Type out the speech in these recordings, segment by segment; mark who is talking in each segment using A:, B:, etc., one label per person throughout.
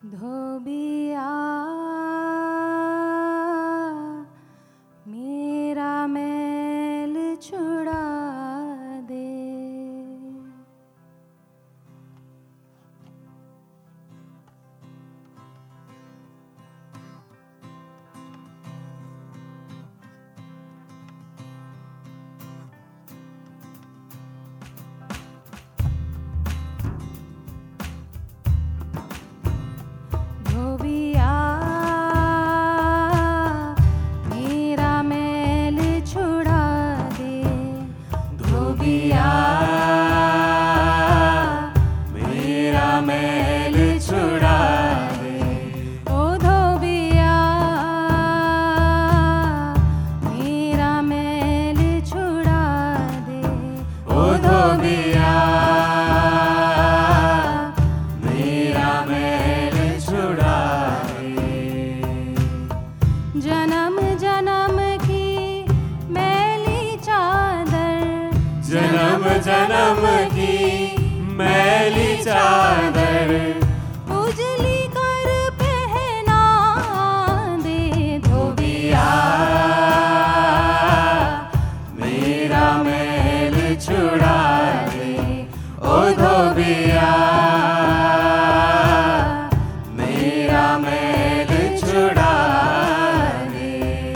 A: धोबिया मेरा मैल छुड़ा दे। धोबिया मेरा मैल छुड़ा दे। धोबिया
B: मेरा मैल छुड़ा दे।
A: ओ धोबिया मेरा मैल छुड़ा दे।
B: ओ धोबिया मेरा मैल छुड़ा दे।
A: जन्म जन्म की मैली चादर,
B: जन्म जन्म की मैली चादर
A: उजली कर पहना दे। धोबिया
B: मेरा मैल छुड़ा दे। ओ धोबिया मेरा मैल छुड़ा दे।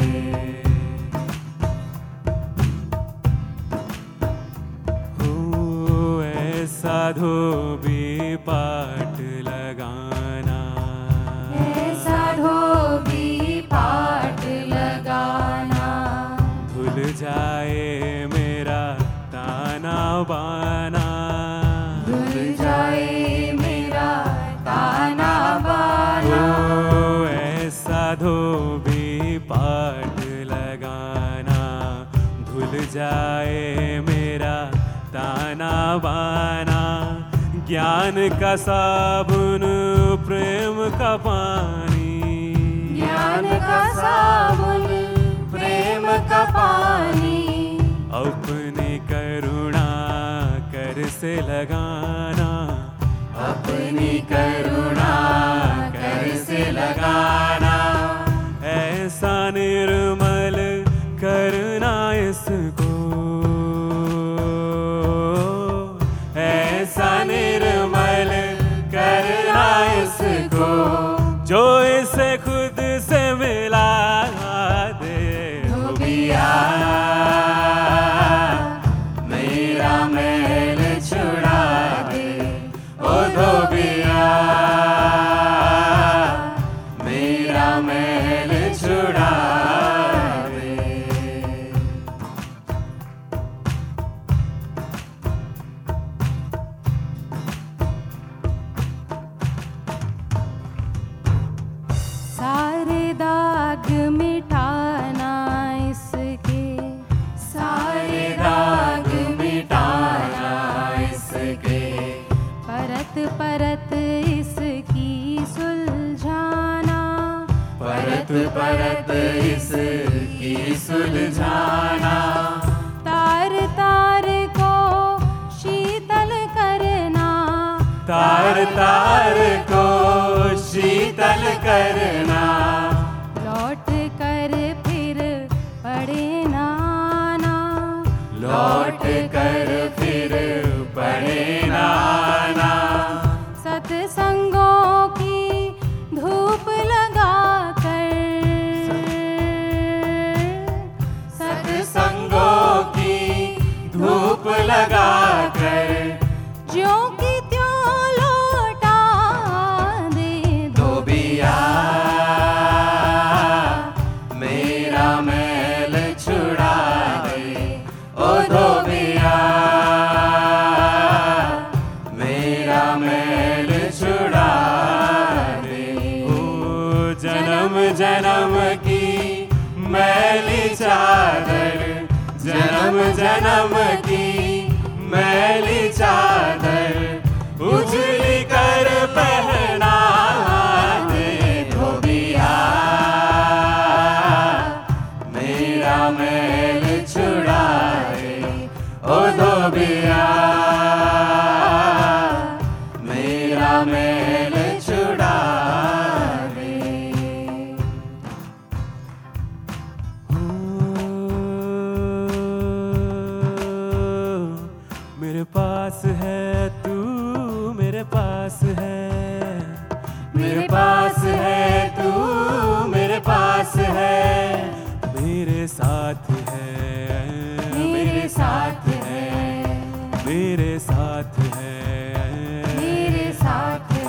B: हो ऐसा धोबी पाट लगाना,
A: ऐसा धोबी पाट लगाना,
B: धुल जाए मेरा ताना बाना,
A: धुल जाए मेरा ताना बाना।
B: ओ ऐसा धोबी पाट लगाना, धुल जाए मेरा ताना बाना। ज्ञान का साबुन प्रेम का पानी,
A: ज्ञान का साबुन प्रेम का पानी,
B: अपनी करुणा कर से लगाना, अपनी करुणा कर से लगाना। ऐसा निर्मल करना इसको, ऐसा निर्मल करना इसको, जो इसे खुद से मिला दे। धोबिया मेरा मैल छुड़ा दे। ओ धोबिया मेरा मैल छुड़ा दे।
A: सारे दाग मिटाना इसके, सारे दाग मिटाना
B: इसके,
A: परत परत इसकी सुलझाना,
B: परत परत इसकी सुलझाना।
A: तार तार को शीतल करना,
B: तार तार को शीतल करना,
A: लौट कर फिर पड़े नाना,
B: लौट कर फिर पड़े नाना।
A: सत्संगों की धूप लगा कर,
B: सत्संगों की धूप लगा कर,
A: ज्यों की त्यों लौटा दे।
B: धोबिया मेरा मैल छुड़ा दे। ओ धोबिया मेरा मैल छुड़ा दे। ओ जन्म जन्म की मैली चादर, जन्म जन्म की मैली चादर उजली कर पहना दे। धोबिया मेरा मैल छुड़ा दे। ओ धोबिया मेरा मैल छुड़ा पास है, मेरे पास है तू, मेरे पास है, मेरे साथ है,
A: मेरे साथ है,
B: मेरे साथ है,
A: मेरे साथ है।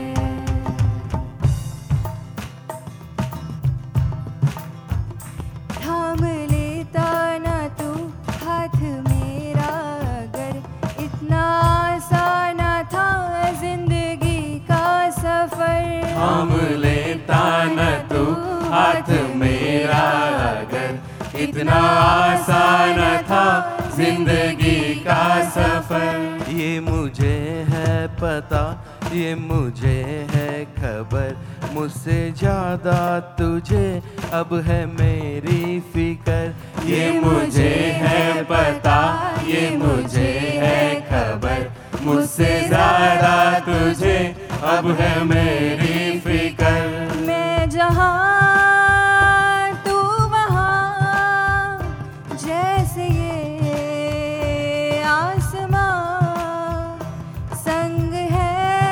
A: थाम लेता ना तू हाथ मेरा, अगर इतना आसान था जिंदगी का सफर।
B: थाम लेता न तू हाथ मेरा, अगर इतना आसान था जिंदगी का सफर।
C: ये मुझे है पता, ये मुझे है खबर, मुझसे ज्यादा तुझे अब है मेरी फिकर।
B: ये मुझे है पता, ये मुझे है खबर, मुझसे ज्यादा तुझे अब है मेरी फिकर।
A: मैं जहाँ तू वहाँ, जैसे ये आसमां संग है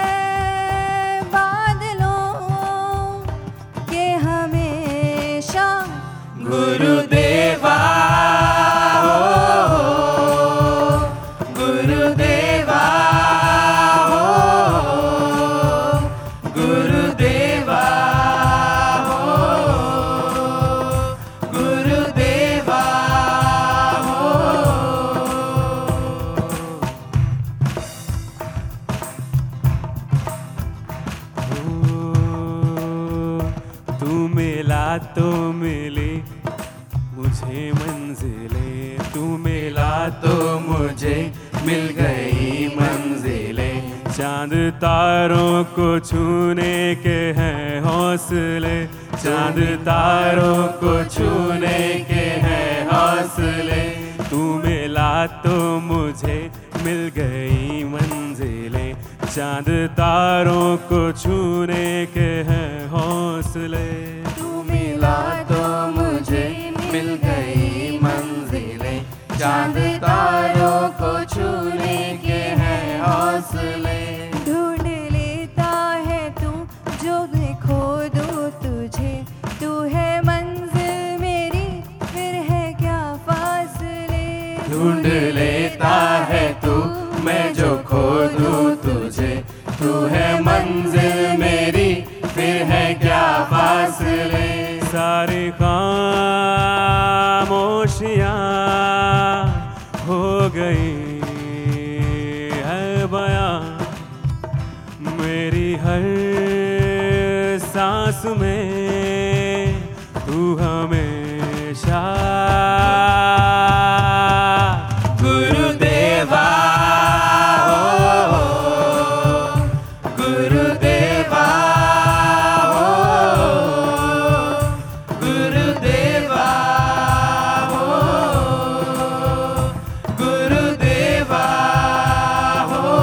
A: बादलों के हमेशा।
B: गुरुदेवा हो, गुरुदेवा हो, गुरुदेवा हो, गुरुदेवा हो। तू मिला तो मिली मुझे मंजिलें, तू मिला तो मुझे मिल गई मंजिलें। चांद तारों को छूने के हैं हौसले, चांद तारों को छूने के हैं हौसले। तू मिला तो मुझे मिल गई मंजिलें, चांद तारों को छूने के हैं हौसले।
A: तू मिला तो मुझे
B: मिल गई मंजिलें, चांद तारों को छूने के हैं हौसले।
A: ढूंढ लेता है तू जो मैं खो दूँ तुझे, तू है मंजिल मेरी फिर है क्या फासले।
B: ढूंढ लेता है तू मैं जो खो दूँ तुझे, तू है मंजिल मेरी फिर है क्या फासले। सारी खामोशियाँ हो गई है बयां, मेरी हर सांस में तू हमेशा। गुरुदेवा हो, गुरुदेवा हो, गुरुदेवा हो, गुरुदेवा हो।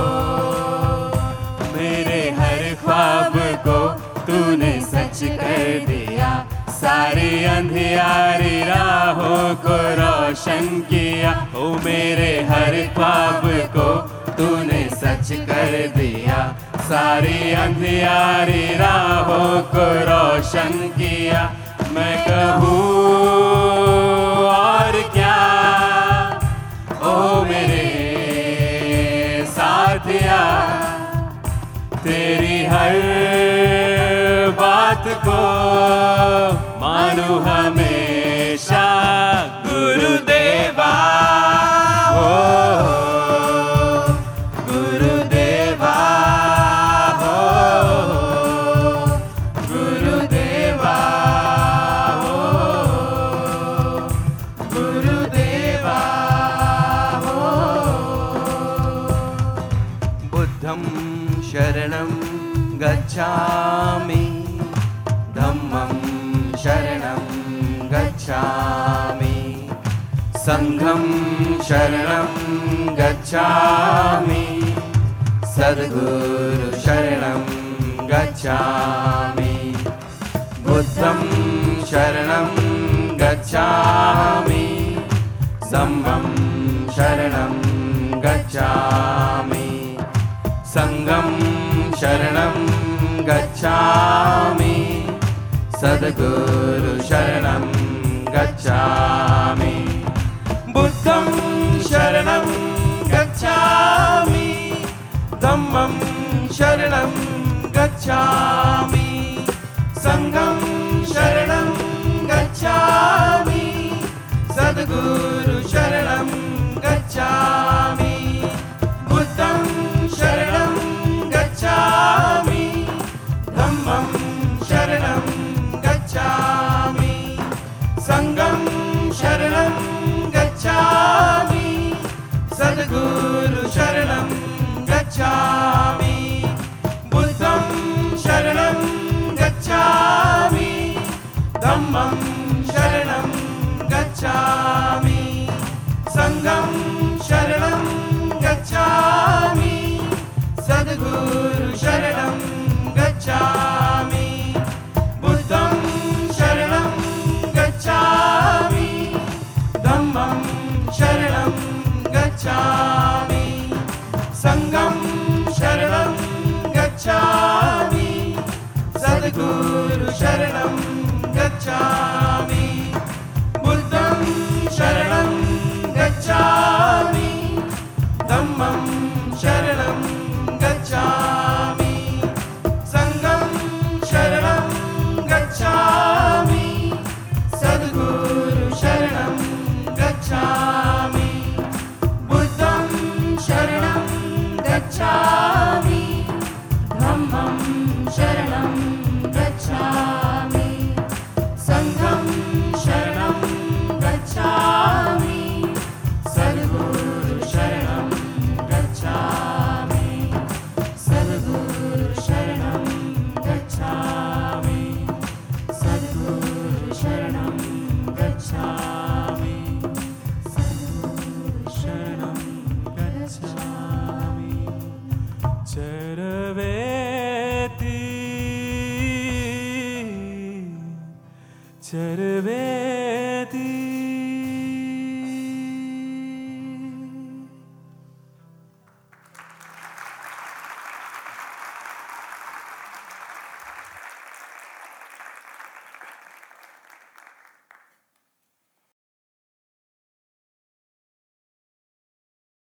B: मेरे हर ख्वाब को तूने सच कर दिया, सारी अंधियारी राहों को रोशन किया। ओ मेरे हर ख्वाब को तूने सच कर दिया, सारी अंधियारी राहों को रोशन किया। मैं कहूँ और क्या ओ मेरे साथिया, तेरी हर बात को मानूं हमेशा। गुरुदेवा हो, गुरुदेवा हो, गुरुदेवा हो, गुरुदेवा हो।
C: बुद्धं शरणं गच्छामि, धम्मं शरणं गच्छामि, संघं शरणं गच्छामि, सद्गुरु शरणं गच्छामि। बुद्धं शरणं गच्छामि, धम्मं शरणं गच्छामि, संघं सङ्गं शरणं गच्छामि सद्गुरु शरणं गच्छामि बुद्धं शरणं गच्छामि धम्मं शरणं गच्छामि सङ्गं शरणं गच्छामि सद्गुरु शरणं गच्छामि बुद्धं शरणं गच्छामि धम्मं शरणं गच्छामि सङ्गं शरणं गच्छामि सद्गुरु शरणं गच्छामि बुद्धं शरणं गच्छामि धम्मं शरणं गच्छामि सङ्गं शरणं गच्छामि सद्गुरु शरणं गच्छामि बुद्धं शरणं गच्छामि धम्मं शरणं गच्छामि सङ्गं शरणं गच्छामि सद्गुरु शरणं गच्छामि